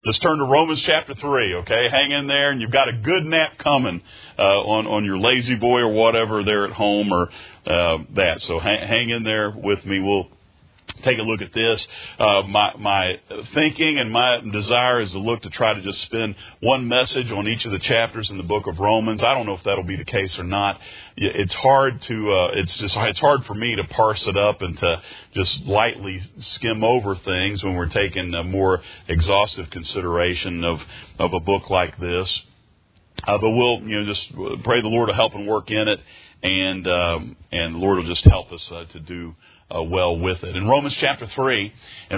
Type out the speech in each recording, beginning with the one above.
Let's turn to Romans chapter 3, okay? Hang in there, and you've got a good nap coming on your lazy boy or whatever there at home or that. So hang in there with me. We'll take a look at this. My thinking and my desire is to try to just spend one message on each of the chapters in the book of Romans. I don't know if that'll be the case or not. It's hard to it's hard for me to parse it up and to just lightly skim over things when we're taking a more exhaustive consideration of a book like this. But we'll just pray the Lord to help and work in it, and the Lord will just help us to do well with it. In Romans chapter 3,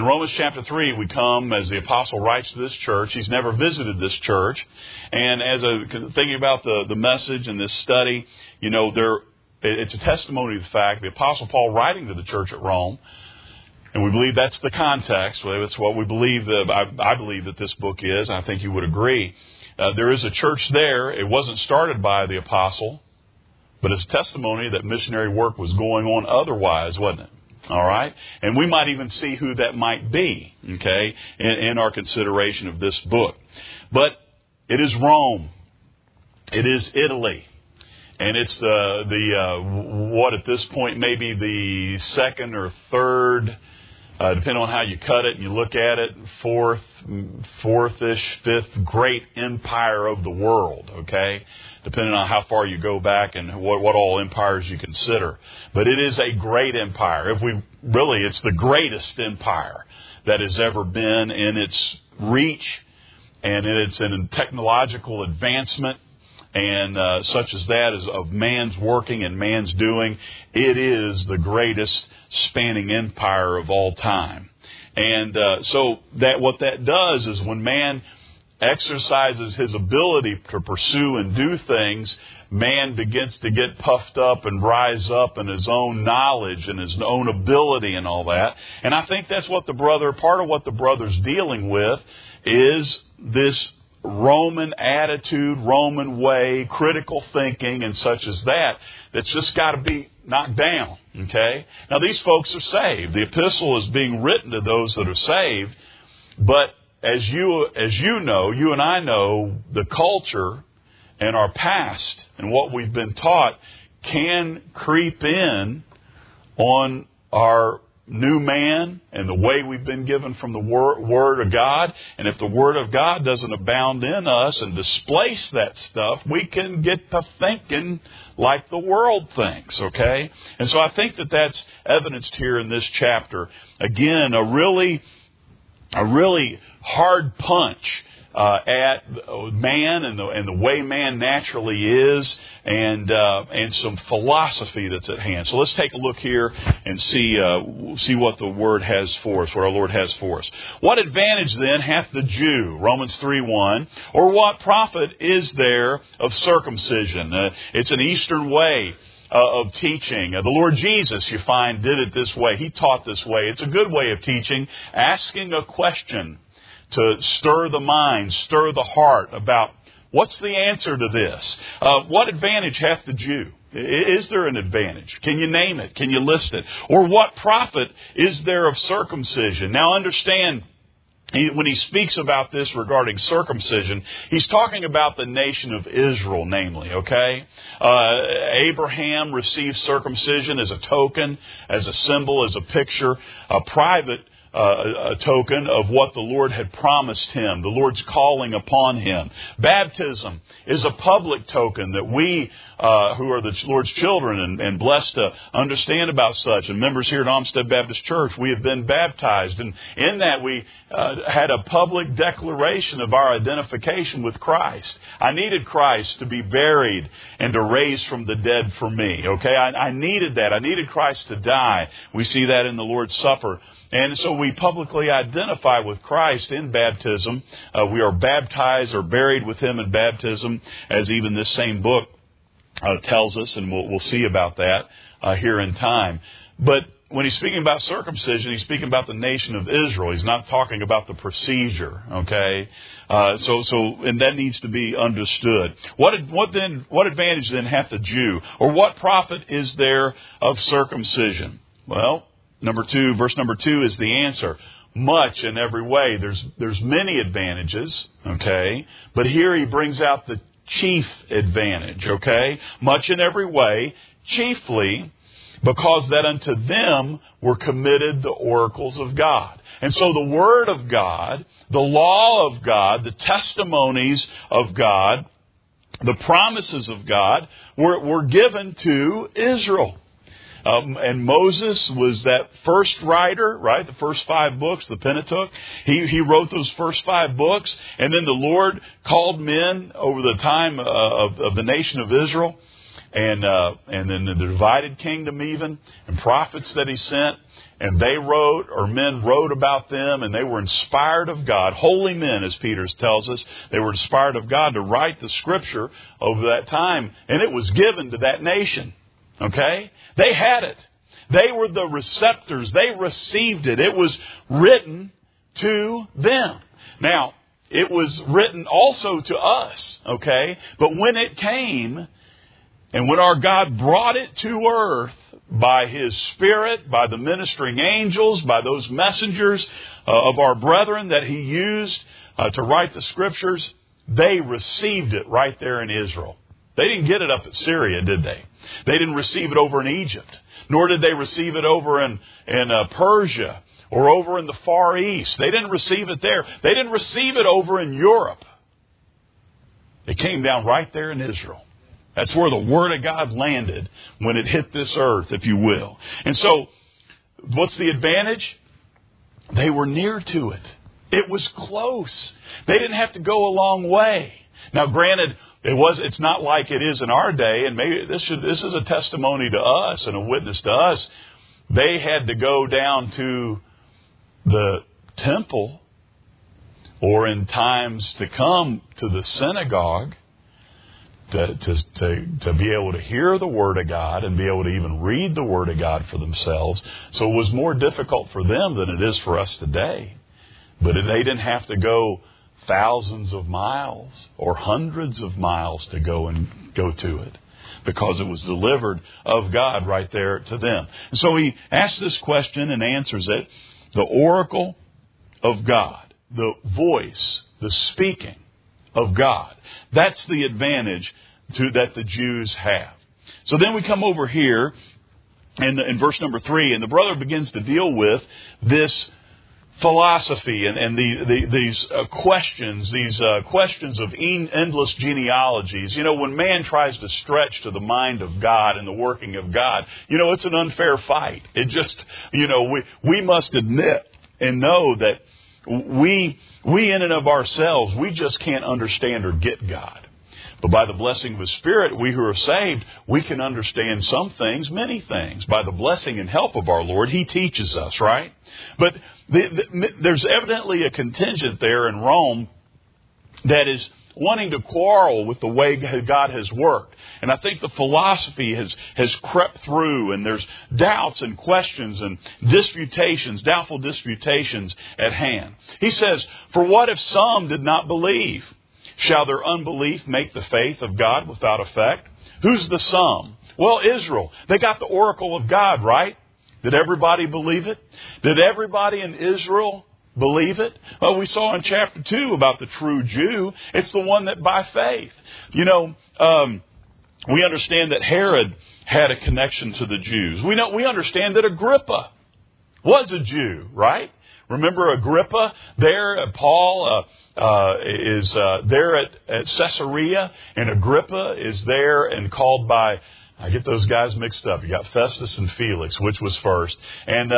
we come as the apostle writes to this church. He's never visited this church. And as thinking about the message and this study, it's a testimony of the fact the apostle Paul writing to the church at Rome, and we believe that's the context. That's what we believe. I believe that this book is. I think you would agree. There is a church there. It wasn't started by the apostle, but it's a testimony that missionary work was going on otherwise, wasn't it? All right? And we might even see who that might be, okay, in our consideration of this book. But it is Rome. It is Italy. And it's what at this point may be the second or third, depending on how you cut it and you look at it, fourth-ish, fifth great empire of the world, okay? Depending on how far you go back and what all empires you consider. But it is a great empire. It's the greatest empire that has ever been in its reach, and it's in technological advancement, and such as that is of man's working and man's doing. It is the greatest spanning empire of all time. And so what that does is when man exercises his ability to pursue and do things, man begins to get puffed up and rise up in his own knowledge and his own ability and all that. And I think that's what part of what the brother's dealing with is this Roman attitude, Roman way, critical thinking and such as that's just got to be knocked down, okay? Now, these folks are saved. The epistle is being written to those that are saved, but as you know, you and I know, the culture and our past and what we've been taught can creep in on our new man and the way we've been given from the Word of God. And if the Word of God doesn't abound in us and displace that stuff, we can get to thinking like the world thinks, okay? And so I think that's evidenced here in this chapter. Again, a really hard punch at man and the way man naturally is, and some philosophy that's at hand. So let's take a look here and see what the Word has for us, what our Lord has for us. What advantage then hath the Jew? Romans 3:1. Or what profit is there of circumcision? It's an Eastern way of teaching. The Lord Jesus, you find, did it this way. He taught this way. It's a good way of teaching, asking a question to stir the mind, stir the heart about what's the answer to this. What advantage hath the Jew? Is there an advantage? Can you name it? Can you list it? Or what profit is there of circumcision? Now understand, when he speaks about this regarding circumcision, he's talking about the nation of Israel, namely, okay? Abraham received circumcision as a token, as a symbol, as a picture, a private a token of what the Lord had promised him, the Lord's calling upon him. Baptism is a public token that we, who are the Lord's children and blessed to understand about such, and members here at Olmsted Baptist Church, we have been baptized. And in that we had a public declaration of our identification with Christ. I needed Christ to be buried and to raise from the dead for me. Okay, I needed that. I needed Christ to die. We see that in the Lord's Supper. And so we publicly identify with Christ in baptism. We are baptized or buried with Him in baptism, as even this same book tells us, and we'll see about that here in time. But when he's speaking about circumcision, he's speaking about the nation of Israel. He's not talking about the procedure, okay? And that needs to be understood. What advantage then hath the Jew? Or what profit is there of circumcision? Well, verse number 2 is the answer. much in every way. There's many advantages, okay? But here he brings out the chief advantage, okay? Much in every way, chiefly because that unto them were committed the oracles of God. And so the Word of God, the law of God, the testimonies of God, the promises of God were given to Israel. And Moses was that first writer, right? The first 5 books, the Pentateuch. He wrote those first 5 books. And then the Lord called men over the time of the nation of Israel. And then the divided kingdom even. And prophets that he sent. And they wrote, or men wrote about them. And they were inspired of God. Holy men, as Peter tells us. They were inspired of God to write the Scripture over that time. And it was given to that nation. Okay? They had it. They were the receptors. They received it. It was written to them. Now, it was written also to us, okay? But when it came, and when our God brought it to earth by His Spirit, by the ministering angels, by those messengers of our brethren that He used to write the Scriptures, they received it right there in Israel. They didn't get it up at Syria, did they? They didn't receive it over in Egypt. Nor did they receive it over in Persia or over in the Far East. They didn't receive it there. They didn't receive it over in Europe. It came down right there in Israel. That's where the Word of God landed when it hit this earth, if you will. And so, what's the advantage? They were near to it. It was close. They didn't have to go a long way. Now, granted, it's not like it is in our day, and maybe this is a testimony to us and a witness to us. They had to go down to the temple, or in times to come to the synagogue, to be able to hear the Word of God and be able to even read the Word of God for themselves. So it was more difficult for them than it is for us today. But they didn't have to go thousands of miles or hundreds of miles to go to it, because it was delivered of God right there to them. And so he asks this question and answers it. The oracle of God, the voice, the speaking of God. That's the advantage that the Jews have. So then we come over here in verse number 3, and the brother begins to deal with this philosophy and these questions, questions of endless genealogies. You know, when man tries to stretch to the mind of God and the working of God, you know, it's an unfair fight. It just, you know, we must admit and know that we in and of ourselves, we just can't understand or get God. But by the blessing of His Spirit, we who are saved, we can understand some things, many things. By the blessing and help of our Lord, He teaches us, right? But there's evidently a contingent there in Rome that is wanting to quarrel with the way God has worked. And I think the philosophy has crept through, and there's doubts and questions and disputations, doubtful disputations at hand. He says, "For what if some did not believe? Shall their unbelief make the faith of God without effect?" Who's the some? Well, Israel. They got the oracle of God, right? Did everybody believe it? Did everybody in Israel believe it? Well, we saw in chapter 2 about the true Jew. It's the one that by faith. You know, we understand that Herod had a connection to the Jews. We understand that Agrippa was a Jew, right? Remember Agrippa there? Paul is there at Caesarea, and Agrippa is there and called by, I get those guys mixed up. You got Festus and Felix, which was first. And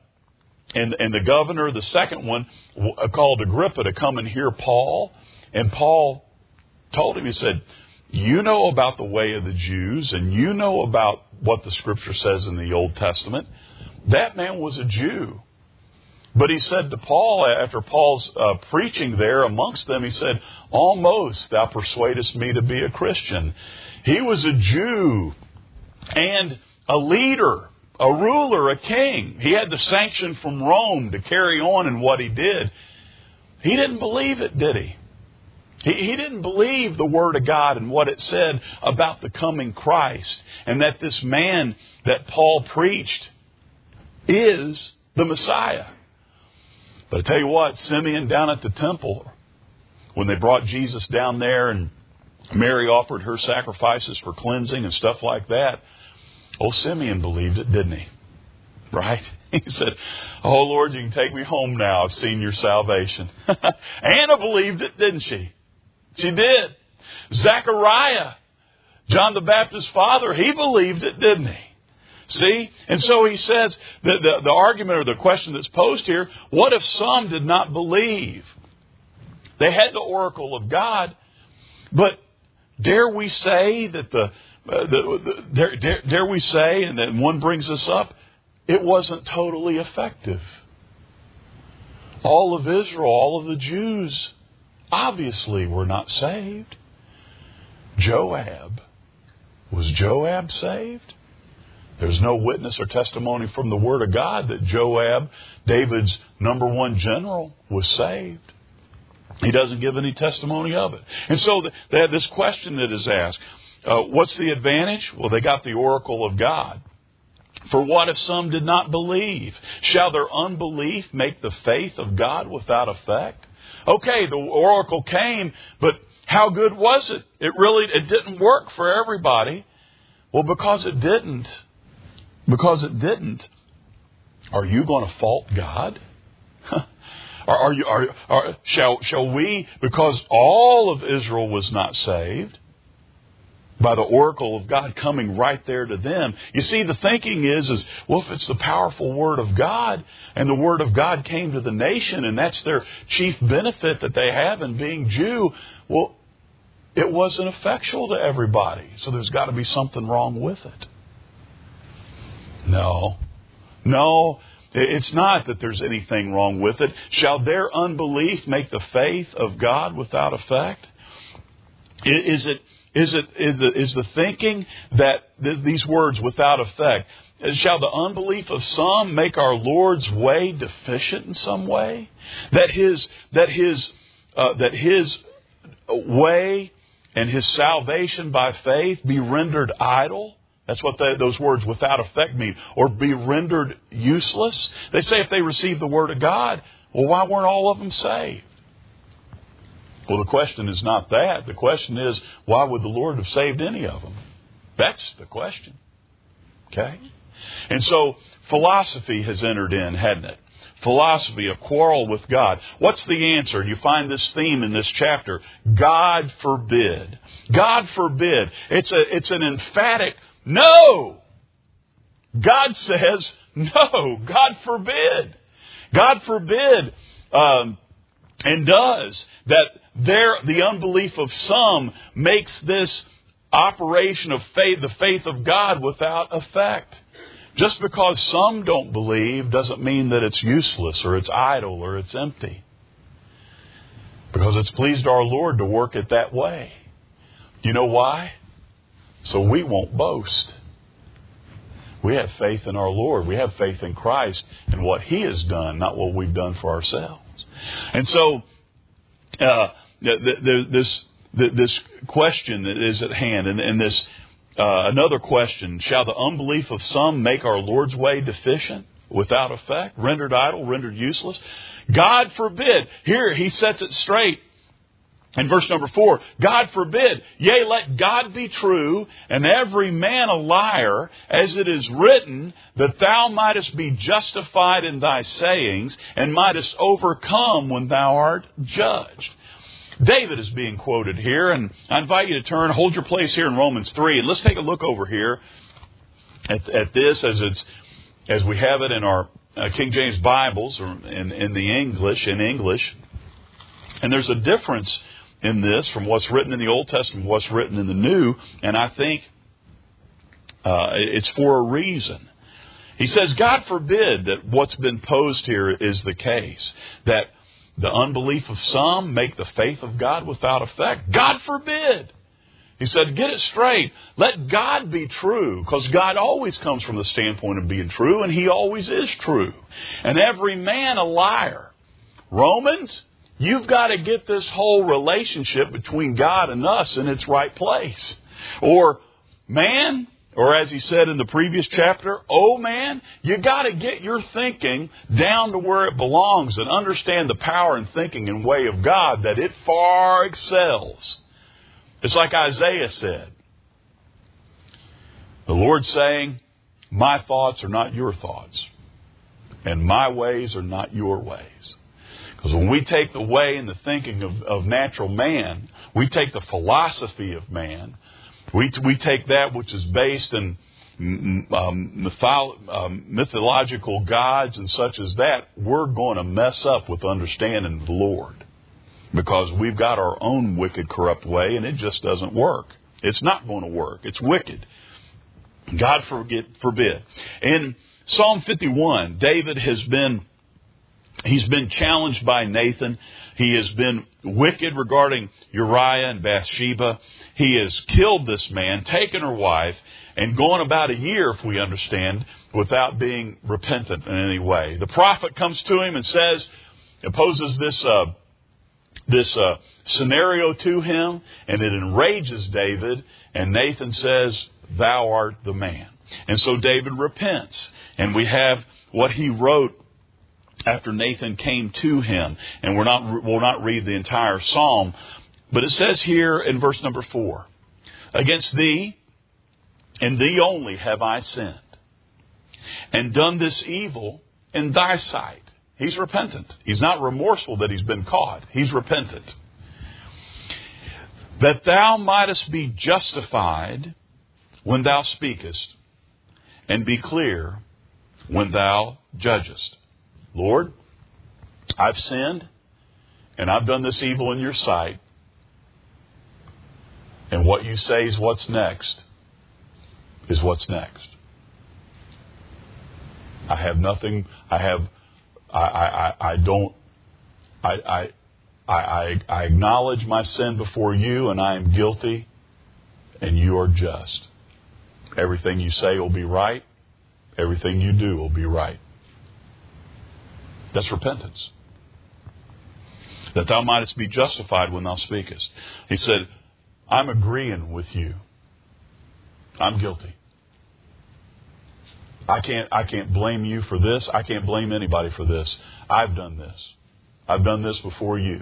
the governor, the second one, called Agrippa to come and hear Paul. And Paul told him, he said, "You know about the way of the Jews, and you know about what the Scripture says in the Old Testament." That man was a Jew. But he said to Paul, after Paul's preaching there amongst them, he said, "Almost thou persuadest me to be a Christian." He was a Jew and a leader, a ruler, a king. He had the sanction from Rome to carry on in what he did. He didn't believe it, did he? He didn't believe the Word of God and what it said about the coming Christ, and that this man that Paul preached is the Messiah. But I tell you what, Simeon down at the temple, when they brought Jesus down there and Mary offered her sacrifices for cleansing and stuff like that, old Simeon believed it, didn't he? Right? He said, "Oh, Lord, you can take me home now. I've seen your salvation." Anna believed it, didn't she? She did. Zechariah, John the Baptist's father, he believed it, didn't he? See? And so he says, the argument or the question that's posed here, what if some did not believe? They had the oracle of God, but dare we say that dare we say, and then one brings this up, it wasn't totally effective. All of Israel, all of the Jews, obviously were not saved. Joab. Was Joab saved? There's no witness or testimony from the Word of God that Joab, David's number one general, was saved. He doesn't give any testimony of it. And so they have this question that is asked. What's the advantage? Well, they got the oracle of God. For what if some did not believe? Shall their unbelief make the faith of God without effect? Okay, the oracle came, but how good was it? It didn't work for everybody. Well, because it didn't, are you going to fault God? Shall we, because all of Israel was not saved, by the oracle of God coming right there to them. You see, the thinking is, well, if it's the powerful Word of God, and the Word of God came to the nation, and that's their chief benefit that they have in being Jew, well, it wasn't effectual to everybody. So there's got to be something wrong with it. No, it's not that there's anything wrong with it. Shall their unbelief make the faith of God without effect? Is the thinking that these words without effect, shall the unbelief of some make our Lord's way deficient in some way? That his way and His salvation by faith be rendered idle? That's what those words without effect mean. Or be rendered useless. They say if they received the Word of God, well, why weren't all of them saved? Well, the question is not that. The question is, why would the Lord have saved any of them? That's the question. Okay? And so, philosophy has entered in, hadn't it? Philosophy, a quarrel with God. What's the answer? And you find this theme in this chapter. God forbid. God forbid. It's an emphatic no. God says no. God forbid. God forbid. And does that the unbelief of some makes this operation of faith, the faith of God, without effect. Just because some don't believe doesn't mean that it's useless or it's idle or it's empty. Because it's pleased our Lord to work it that way. You know why? So we won't boast. We have faith in our Lord. We have faith in Christ and what He has done, not what we've done for ourselves. And so, this question that is at hand, and this another question: shall the unbelief of some make our Lord's way deficient, without effect, rendered idle, rendered useless? God forbid. Here He sets it straight. In verse number 4, God forbid, yea, let God be true, and every man a liar, as it is written, that thou mightest be justified in thy sayings, and mightest overcome when thou art judged. David is being quoted here, and I invite you to hold your place here in Romans 3, and let's take a look over here at this as we have it in our King James Bibles, or in English. And there's a difference in this from what's written in the Old Testament, what's written in the New, and I think it's for a reason. He says, God forbid that what's been posed here is the case, that the unbelief of some make the faith of God without effect. God forbid. He said, get it straight. Let God be true, because God always comes from the standpoint of being true, and He always is true. And every man a liar. Romans, you've got to get this whole relationship between God and us in its right place. Or, man, Or as he said in the previous chapter, oh man, you got to get your thinking down to where it belongs and understand the power and thinking and way of God, that it far excels. It's like Isaiah said. The Lord saying, my thoughts are not your thoughts, and my ways are not your ways. Because when we take the way and the thinking of natural man, we take the philosophy of man, we take that which is based in mythological gods and such as that, we're going to mess up with understanding the Lord. Because we've got our own wicked, corrupt way, and it just doesn't work. It's not going to work. It's wicked. God forbid. In Psalm 51, David he's been challenged by Nathan. He has been wicked regarding Uriah and Bathsheba. He has killed this man, taken her wife, and gone about a year, if we understand, without being repentant in any way. The prophet comes to him and poses this scenario to him, and it enrages David, and Nathan says, thou art the man. And so David repents, and we have what he wrote after Nathan came to him. And we'll not read the entire psalm, but it says here in verse number 4, against thee and thee only have I sinned, and done this evil in thy sight. He's repentant. He's not remorseful that he's been caught. He's repentant. That thou mightest be justified when thou speakest, and be clear when thou judgest. Lord, I've sinned, and I've done this evil in your sight. And what you say is what's next is what's next. I have nothing. I acknowledge my sin before you, and I am guilty, and you are just. Everything you say will be right. Everything you do will be right. That's repentance. That thou mightest be justified when thou speakest. He said, I'm agreeing with you. I'm guilty. I can't blame you for this. I can't blame anybody for this. I've done this. I've done this before you.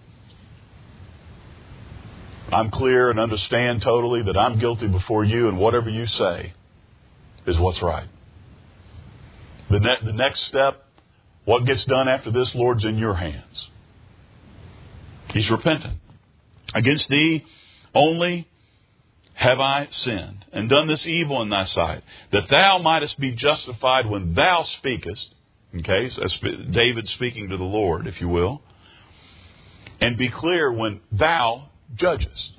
I'm clear and understand totally that I'm guilty before you, and whatever you say is what's right. The next step, what gets done after this, Lord's in your hands. He's repentant. Against thee only have I sinned, and done this evil in thy sight, that thou mightest be justified when thou speakest. Okay, so that's David speaking to the Lord, if you will. And be clear when thou judgest.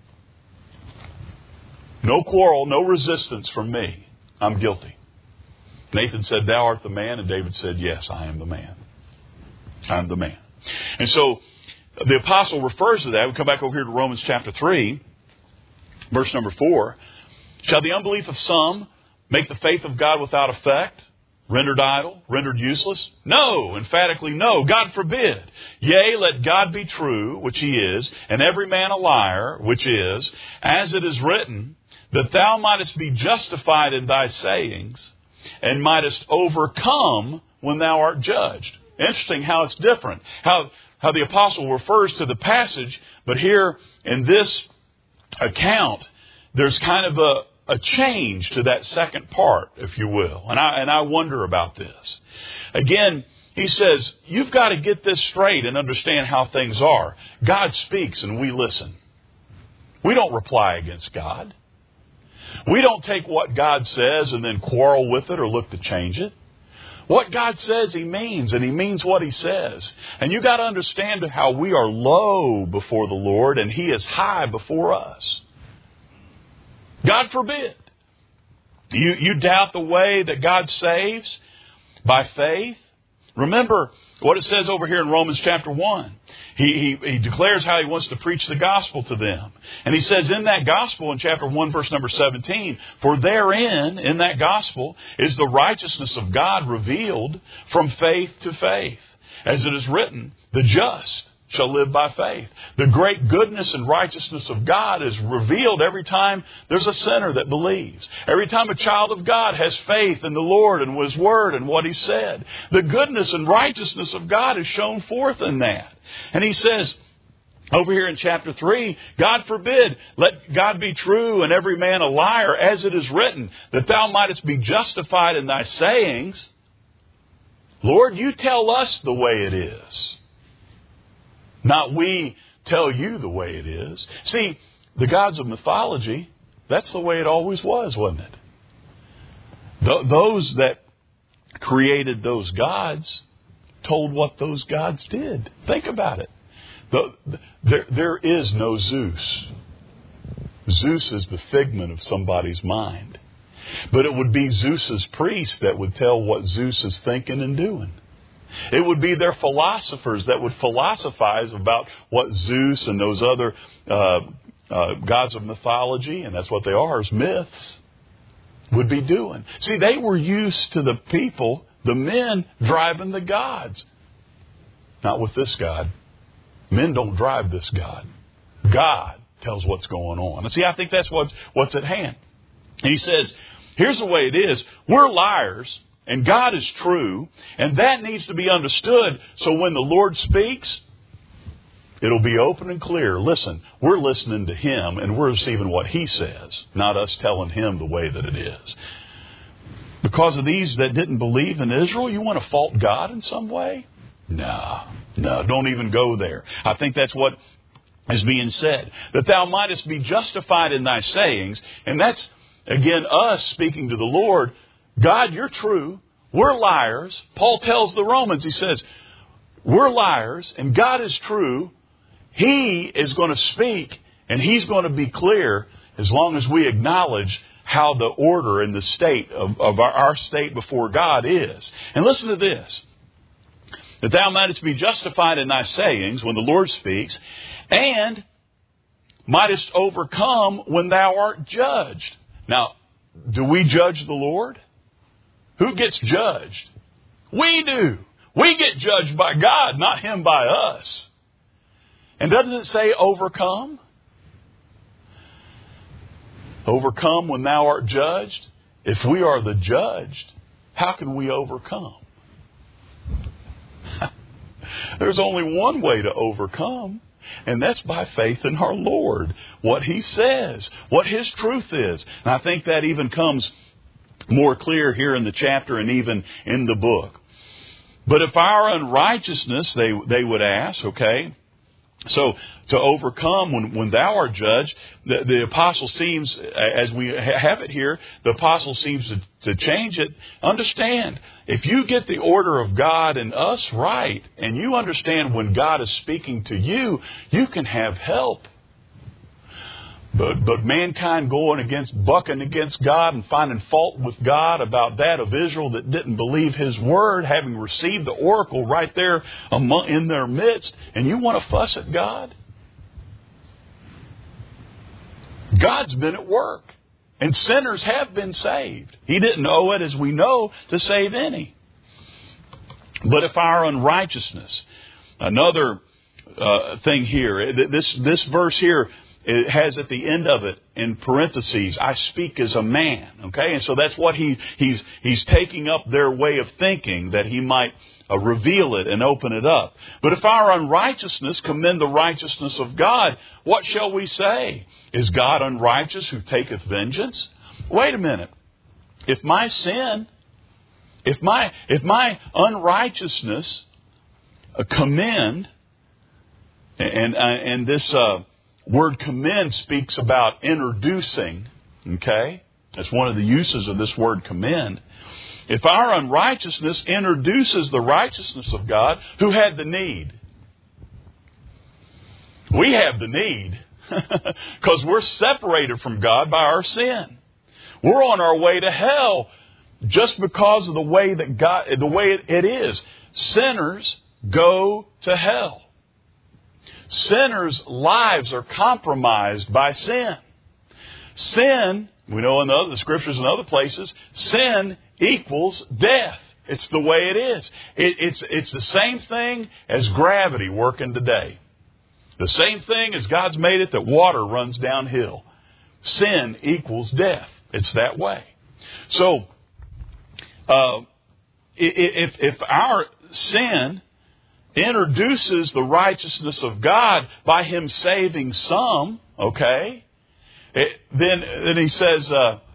No quarrel, no resistance from me. I'm guilty. Nathan said, thou art the man. And David said, yes, I am the man. I'm the man. And so the apostle refers to that. We come back over here to Romans chapter 3, verse number 4. Shall the unbelief of some make the faith of God without effect? Rendered idle? Rendered useless? No, emphatically no. God forbid. Yea, let God be true, which he is, and every man a liar, which is, as it is written, that thou mightest be justified in thy sayings, and mightest overcome when thou art judged. Interesting how it's different. How the apostle refers to the passage, but here in this account, there's kind of a change to that second part, if you will. And I wonder about this. Again, he says, you've got to get this straight and understand how things are. God speaks and we listen. We don't reply against God. We don't take what God says and then quarrel with it or look to change it. What God says he means, and he means what he says. And you got to understand how we are low before the Lord and he is high before us. God forbid. You doubt the way that God saves by faith? Remember what it says over here in Romans chapter 1. He declares how he wants to preach the gospel to them. And he says in that gospel in chapter 1 verse number 17, for therein, in that gospel, is the righteousness of God revealed from faith to faith. As it is written, the just shall live by faith. The great goodness and righteousness of God is revealed every time there's a sinner that believes. Every time a child of God has faith in the Lord and His Word and what He said. The goodness and righteousness of God is shown forth in that. And He says, over here in chapter 3, God forbid, let God be true and every man a liar, as it is written, that thou mightest be justified in thy sayings. Lord, you tell us the way it is. Not we tell you the way it is. See, the gods of mythology, that's the way it always was, wasn't it? Those that created those gods told what those gods did. Think about it. There is no Zeus. Zeus is the figment of somebody's mind. But it would be Zeus's priests that would tell what Zeus is thinking and doing. It would be their philosophers that would philosophize about what Zeus and those other gods of mythology, and that's what they are, is myths, would be doing. See, they were used to the people, the men, driving the gods. Not with this God. Men don't drive this God. God tells what's going on. And see, I think that's what's at hand. And He says, here's the way it is. We're liars, and God is true, and that needs to be understood. So when the Lord speaks, it'll be open and clear. Listen, we're listening to Him, and we're receiving what He says, not us telling Him the way that it is. Because of these that didn't believe in Israel, you want to fault God in some way? No, don't even go there. I think that's what is being said. That thou mightest be justified in thy sayings. And that's, again, us speaking to the Lord. God, you're true. We're liars. Paul tells the Romans, he says, we're liars and God is true. He is going to speak and He's going to be clear as long as we acknowledge how the order and the state of our state before God is. And listen to this. That thou mightest be justified in thy sayings when the Lord speaks, and mightest overcome when thou art judged. Now, do we judge the Lord? Who gets judged? We do. We get judged by God, not Him by us. And doesn't it say overcome? Overcome when thou art judged? If we are the judged, how can we overcome? There's only one way to overcome, and that's by faith in our Lord. What He says, what His truth is. And I think that even comes more clear here in the chapter and even in the book. But if our unrighteousness, they would ask, okay, so to overcome when thou art judged, the apostle seems, as we have it here, the apostle seems to change it. Understand, if you get the order of God and us right, and you understand when God is speaking to you, you can have help. But mankind bucking against God and finding fault with God about that of Israel that didn't believe His word, having received the oracle right there in their midst, and you want to fuss at God? God's been at work, and sinners have been saved. He didn't owe it, as we know, to save any. But if our unrighteousness, another thing here, this verse here, it has at the end of it, in parentheses, I speak as a man. Okay? And so that's what he's taking up their way of thinking, that he might reveal it and open it up. But if our unrighteousness commend the righteousness of God, what shall we say? Is God unrighteous who taketh vengeance? Wait a minute. If my sin, if my unrighteousness commend, and this word commend speaks about introducing, okay? That's one of the uses of this word commend. If our unrighteousness introduces the righteousness of God, who had the need? We have the need because we're separated from God by our sin. We're on our way to hell just because of the way that God, the way it is. Sinners go to hell. Sinners' lives are compromised by sin. Sin, we know in the Scriptures and other places, sin equals death. It's the way it is. It's the same thing as gravity working today. The same thing as God's made it that water runs downhill. Sin equals death. It's that way. So, if our sin introduces the righteousness of God by Him saving some, okay, then He says,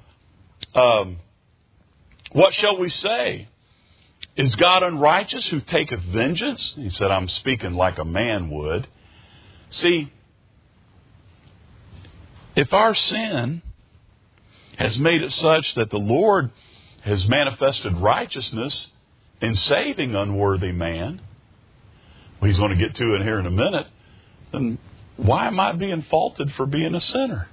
what shall we say? Is God unrighteous who taketh vengeance? He said, I'm speaking like a man would. See, if our sin has made it such that the Lord has manifested righteousness in saving unworthy man, He's going to get to it here in a minute, then why am I being faulted for being a sinner?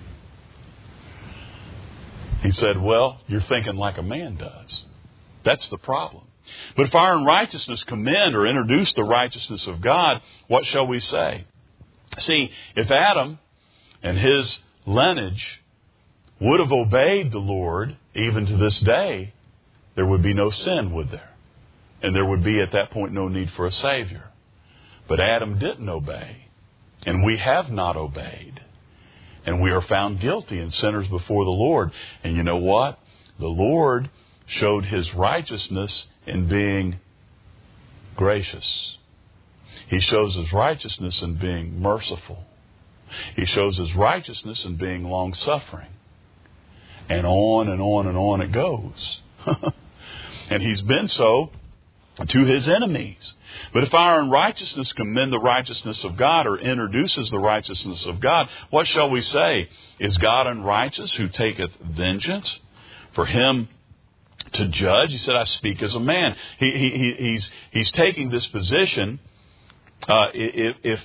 He said, well, you're thinking like a man does. That's the problem. But if our unrighteousness commend or introduce the righteousness of God, what shall we say? See, if Adam and his lineage would have obeyed the Lord even to this day, there would be no sin, would there? And there would be at that point no need for a Savior. But Adam didn't obey, and we have not obeyed. And we are found guilty and sinners before the Lord. And you know what? The Lord showed His righteousness in being gracious. He shows His righteousness in being merciful. He shows His righteousness in being long-suffering. And on and on and on it goes. And He's been so to His enemies. But if our unrighteousness commend the righteousness of God or introduces the righteousness of God, what shall we say? Is God unrighteous who taketh vengeance for Him to judge? He said, I speak as a man. He's taking this position. If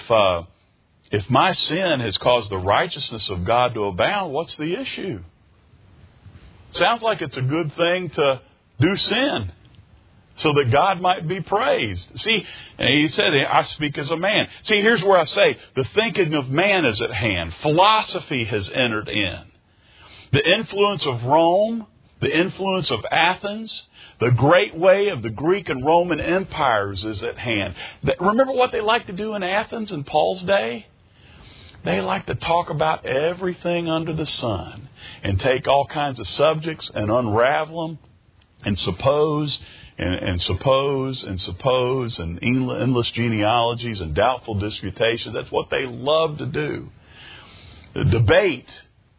my sin has caused the righteousness of God to abound, what's the issue? Sounds like it's a good thing to do sin so that God might be praised. See, he said, I speak as a man. See, here's where I say, the thinking of man is at hand. Philosophy has entered in. The influence of Rome, the influence of Athens, the great way of the Greek and Roman empires is at hand. Remember what they liked to do in Athens in Paul's day? They like to talk about everything under the sun and take all kinds of subjects and unravel them and suppose and suppose and suppose and endless genealogies and doubtful disputations. That's what they love to do. The debate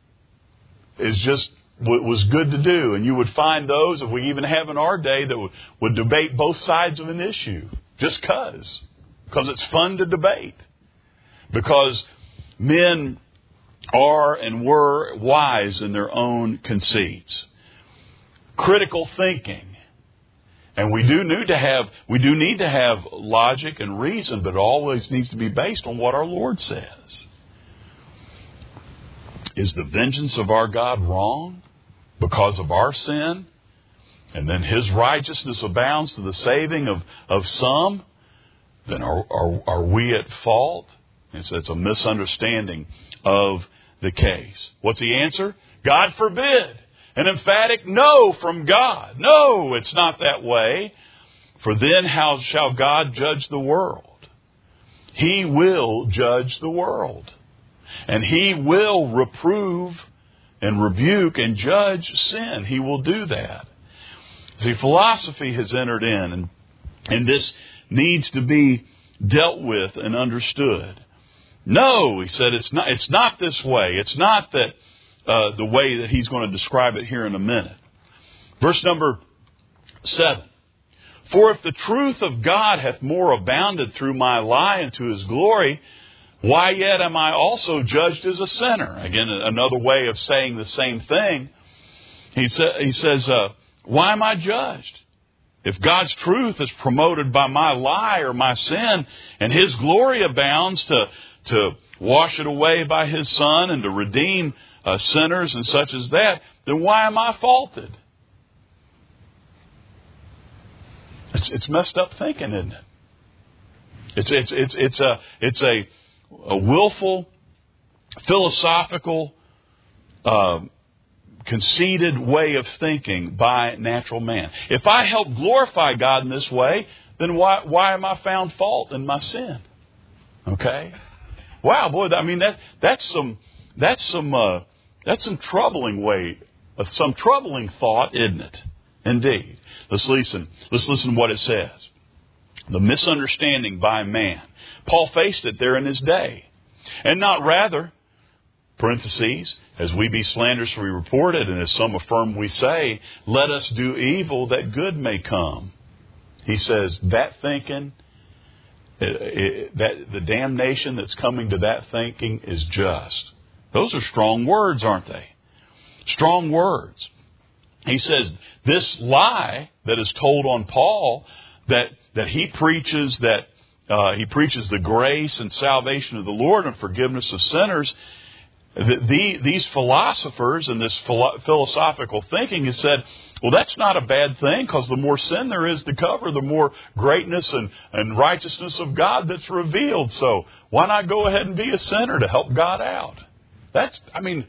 was good to do, and you would find those that we even have in our day that would debate both sides of an issue just because it's fun to debate, because men are and were wise in their own conceits. Critical thinking. And we do need to have logic and reason, but it always needs to be based on what our Lord says. Is the vengeance of our God wrong because of our sin? And then His righteousness abounds to the saving of some? Then are we at fault? And so it's a misunderstanding of the case. What's the answer? God forbid. An emphatic no from God. No, it's not that way. For then how shall God judge the world? He will judge the world. And He will reprove and rebuke and judge sin. He will do that. See, philosophy has entered in, and this needs to be dealt with and understood. No, he said, it's not this way. It's not that the way that he's going to describe it here in a minute. Verse number 7. For if the truth of God hath more abounded through my lie unto His glory, why yet am I also judged as a sinner? Again, another way of saying the same thing. He says, why am I judged? If God's truth is promoted by my lie or my sin, and His glory abounds to wash it away by His Son and to redeem sinners and such as that, then why am I faulted? It's messed up thinking, isn't it? It's a willful, philosophical conceited way of thinking by natural man. If I help glorify God in this way, then why am I found fault in my sin? Okay? Wow, boy, I mean that's some troubling way, some troubling thought, isn't it? Indeed. Let's listen to what it says. The misunderstanding by man. Paul faced it there in his day. And not rather, parentheses, as we be slanderously reported, and as some affirm we say, let us do evil that good may come. He says that thinking, that the damnation that's coming to that thinking is just. Those are strong words, aren't they? Strong words. He says this lie that is told on Paul, that he preaches the grace and salvation of the Lord and forgiveness of sinners. These philosophers and this philosophical thinking has said, well, that's not a bad thing, because the more sin there is to cover, the more greatness and righteousness of God that's revealed. So why not go ahead and be a sinner to help God out? That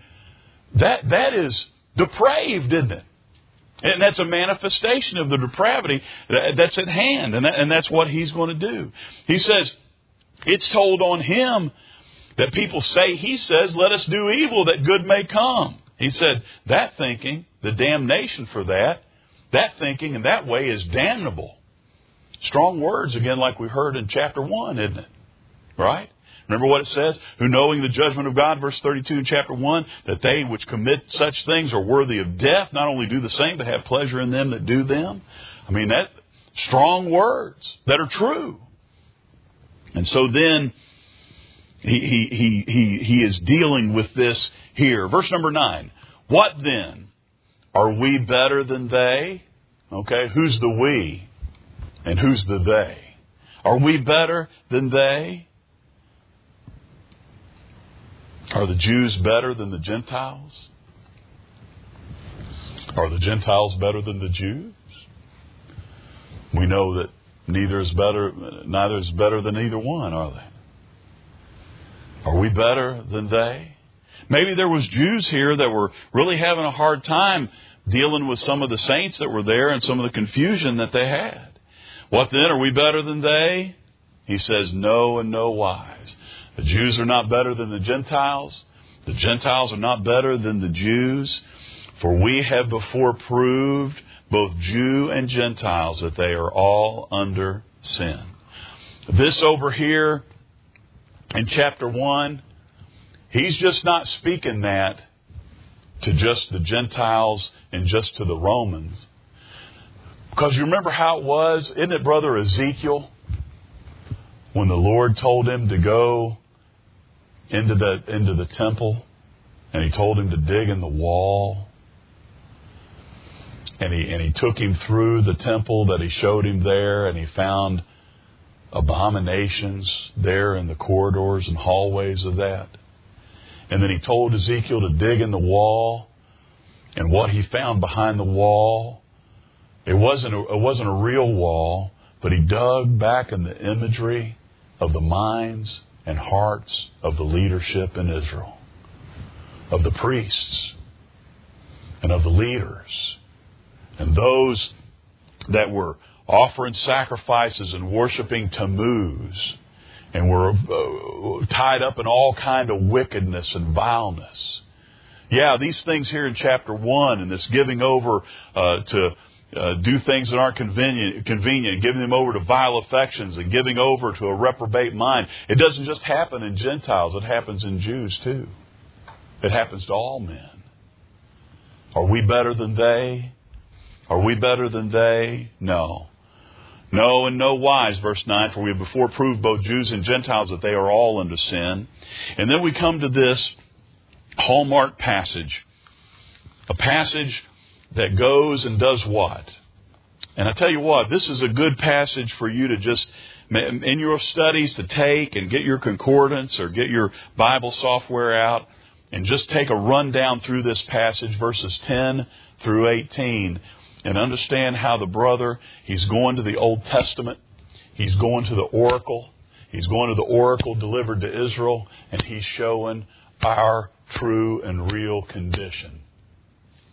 is depraved, isn't it? And that's a manifestation of the depravity that's at hand. And that's what he's going to do. He says, it's told on him that people say, he says, let us do evil that good may come. He said, that thinking, the damnation for that thinking in that way is damnable. Strong words, again, like we heard in chapter 1, isn't it? Right? Remember what it says? Who knowing the judgment of God, verse 32 in chapter 1, that they which commit such things are worthy of death, not only do the same, but have pleasure in them that do them. I mean, that strong words that are true. And so then he is dealing with this here. Verse number 9. What then? Are we better than they? Okay, who's the we and who's the they? Are we better than they? Are the Jews better than the Gentiles? Are the Gentiles better than the Jews? We know that neither is better than either one, are they? Are we better than they? Maybe there was Jews here that were really having a hard time dealing with some of the saints that were there and some of the confusion that they had. What then? Are we better than they? He says, no and no wise. The Jews are not better than the Gentiles. The Gentiles are not better than the Jews. For we have before proved, both Jew and Gentiles, that they are all under sin. This over here in chapter 1, he's just not speaking that to just the Gentiles and just to the Romans. Because you remember how it was, isn't it, Brother Ezekiel, when the Lord told him to go into the temple, and he told him to dig in the wall, and he took him through the temple that he showed him there, and he found abominations there in the corridors and hallways of that. And then he told Ezekiel to dig in the wall, and what he found behind the wall, it wasn't a real wall, but he dug back in the imagery of the minds and hearts of the leadership in Israel, of the priests and of the leaders, and those that were offering sacrifices and worshiping Tammuz, and were tied up in all kind of wickedness and vileness. Yeah, these things here in chapter 1, and this giving over to do things that aren't convenient, giving them over to vile affections and giving over to a reprobate mind. It doesn't just happen in Gentiles, it happens in Jews too. It happens to all men. Are we better than they? Are we better than they? No. No and no wise, verse 9, for we have before proved both Jews and Gentiles that they are all under sin. And then we come to this hallmark passage. A passage that goes and does what? And I tell you what, this is a good passage for you to just, in your studies, to take and get your concordance or get your Bible software out and just take a rundown through this passage, verses 10 through 18, and understand how the brother, he's going to the Old Testament, he's going to the oracle, he's going to the oracle delivered to Israel, and he's showing our true and real condition.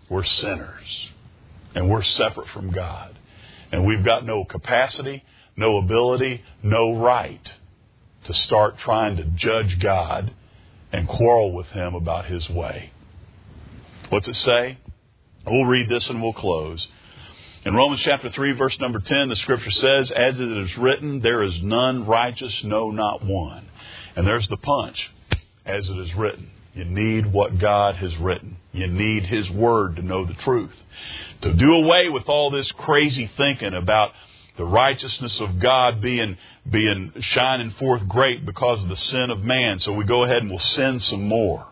We're sinners. And we're separate from God. And we've got no capacity, no ability, no right to start trying to judge God and quarrel with Him about His way. What's it say? We'll read this and we'll close. In Romans chapter 3, verse number 10, the Scripture says, as it is written, there is none righteous, no, not one. And there's the punch. As it is written. You need what God has written. You need His Word to know the truth. To do away with all this crazy thinking about the righteousness of God being shining forth great because of the sin of man. So we go ahead and we'll sin some more.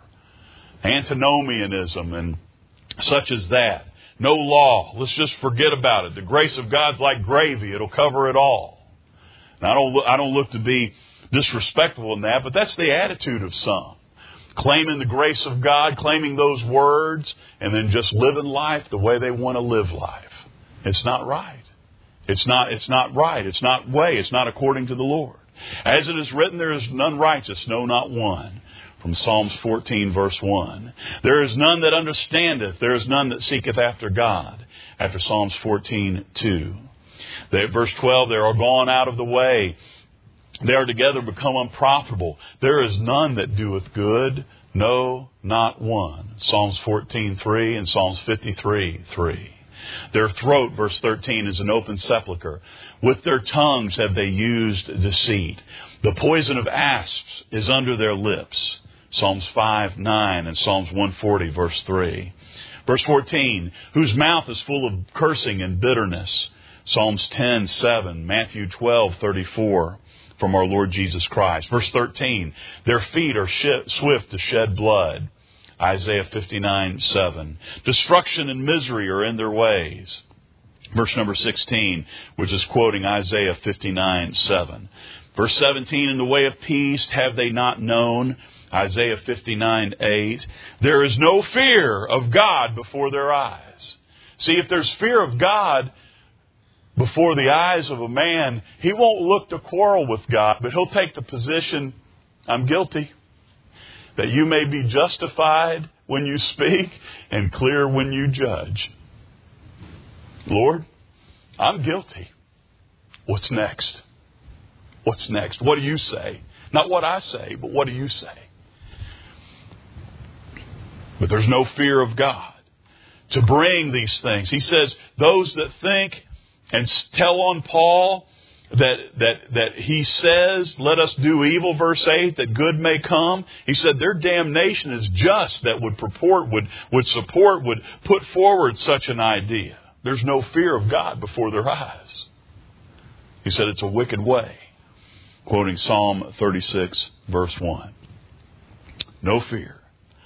Antinomianism and such as that. No law. Let's just forget about it. The grace of God's like gravy. It'll cover it all. And I don't look to be disrespectful in that, but that's the attitude of some. Claiming the grace of God, claiming those words, and then just living life the way they want to live life. It's not right. It's not right. It's not way. It's not according to the Lord. As it is written, there is none righteous, no, not one. From Psalms 14, verse 1. There is none that understandeth. There is none that seeketh after God. After Psalms 14, 2. Verse 12, they are gone out of the way. They are together become unprofitable. There is none that doeth good. No, not one. Psalms 14:3 and Psalms 53:3. Their throat, verse 13, is an open sepulchre. With their tongues have they used deceit. The poison of asps is under their lips. Psalms 5:9 and Psalms 140, verse 3. Verse 14, whose mouth is full of cursing and bitterness. Psalms 10:7, Matthew 12:34. From our Lord Jesus Christ. Verse 13, their feet are swift to shed blood. Isaiah 59:7. Destruction and misery are in their ways. Verse number 16, which is quoting Isaiah 59:7. Verse 17, in the way of peace have they not known. Isaiah 59:8. There is no fear of God before their eyes. See, if there's fear of God before the eyes of a man, he won't look to quarrel with God, but he'll take the position, I'm guilty, that you may be justified when you speak and clear when you judge. Lord, I'm guilty. What's next? What's next? What do you say? Not what I say, but what do you say? But there's no fear of God to bring these things. He says, those that think and tell on Paul that he says, let us do evil, verse 8, that good may come. He said their damnation is just that would put forward such an idea. There's no fear of God before their eyes. He said it's a wicked way. Quoting Psalm 36, verse 1. No fear.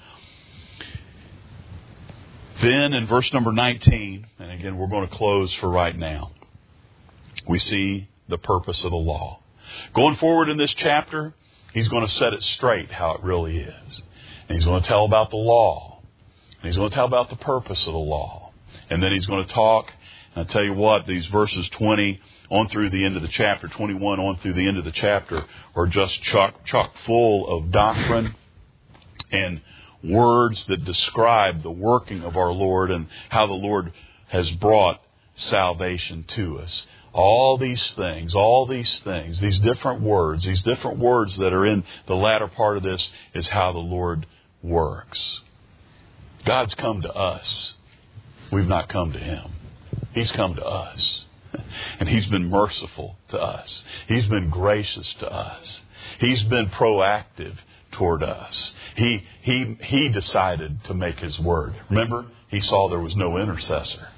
Then in verse number 19, and again we're going to close for right now, we see the purpose of the law. Going forward in this chapter, he's going to set it straight how it really is. And he's going to tell about the law. And he's going to tell about the purpose of the law. And then he's going to talk, and I tell you what, these verses 20 on through the end of the chapter, 21 on through the end of the chapter, are just chock full of doctrine and words that describe the working of our Lord and how the Lord has brought salvation to us. All these things, these different words that are in the latter part of this is how the Lord works. God's come to us. We've not come to Him. He's come to us. And He's been merciful to us. He's been gracious to us. He's been proactive toward us. He decided to make His word. Remember, He saw there was no intercessor.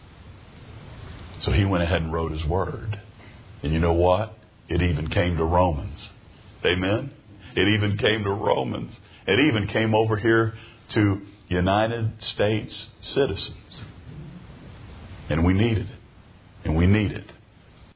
So He went ahead and wrote His word. And you know what? It even came to Romans. Amen? It even came to Romans. It even came over here to United States citizens. And we needed it. And we need it.